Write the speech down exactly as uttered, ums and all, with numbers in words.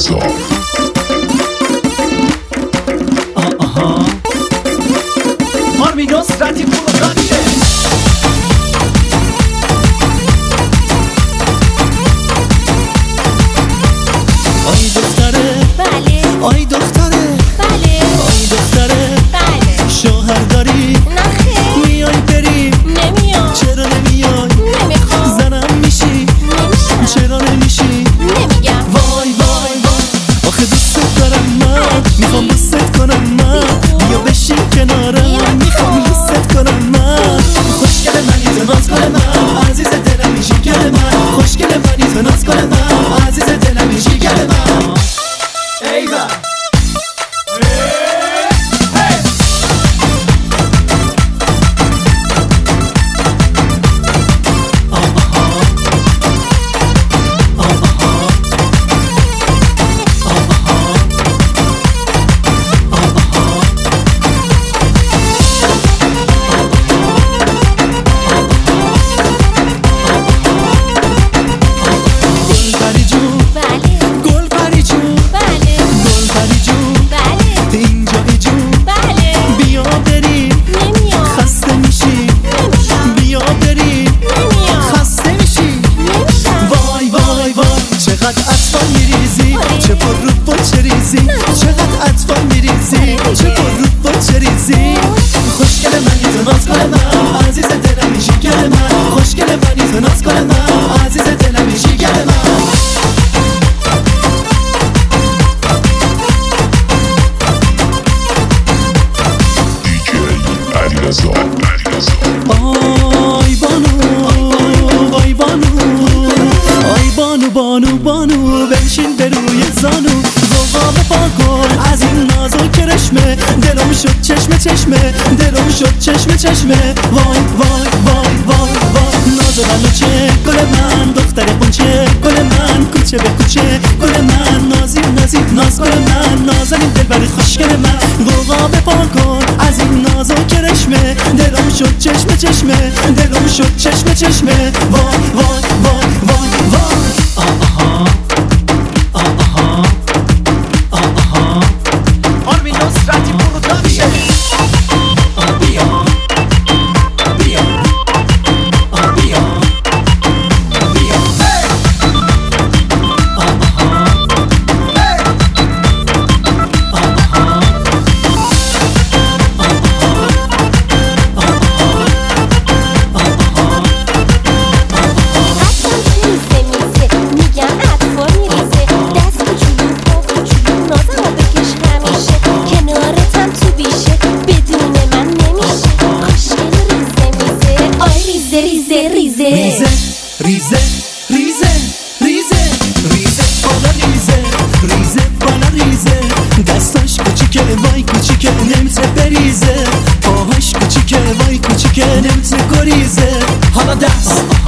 علیرضا. آها آرمین نصرتی پروداکشن. آی دختره بله آی دختره بله آی دختره بله شوهر داری؟ نخیر میای بریم؟ نمیام چرا نمیای؟ نمیخوام زنم میشی؟ نمیشم چرا نمیشی؟ نمیگم وای وای وای آخه دوست دارم من، میخوام دوست کنم من، بیا بشین کنارم، میخوام دوست کنم من. خوشگل منی تو ناز کن من، عزیز دلم جیگر من، خوشگل منی تو ناز کن من، عزیز دلم جیگر من. ایوه چقدر اطفال میریزی چه پر رو با چه ریزی، چقدر اطفال میریزی چه پر رو با چه ریزی. خوشگل منی تو ناز کن من، عزیز دلم جیگر من، خوشگل منی تو ناز کن من، عزیز دلم جیگر من. دیجی علیرضا. آی بانو آی بانو آی بانو بانو بانو بنشین به روی زانو، ذوقا پا کن از این ناز و کرشمه، دلم شد چشمه چشمه، دلم شد چشمه چشمه. وای وای وای وای وای ناز و بلوچه گل من، دختر قنچه گل من، کوچه به کوچه گل من، نازی نازی ناز گل من، نازنین دلبر خوشگل من. ذوقا پا کن از این ناز و کرشمه، دلم شد چشمه چشمه، دلم شد چشمه چشمه. وای وای وای وای وای آها آها آها آرمین نصرتی پروداکشن. بیا بیا بیا بیا آها ریزه ریزه ریزه ریزه ریزه بالا ریزه ریزه بالا ریزه، دستاش کوچیکه وای کوچیکه نمیتونه بریزه، پاهاش کوچیکه وای کوچیکه نمیتونه گریزه. حالا دست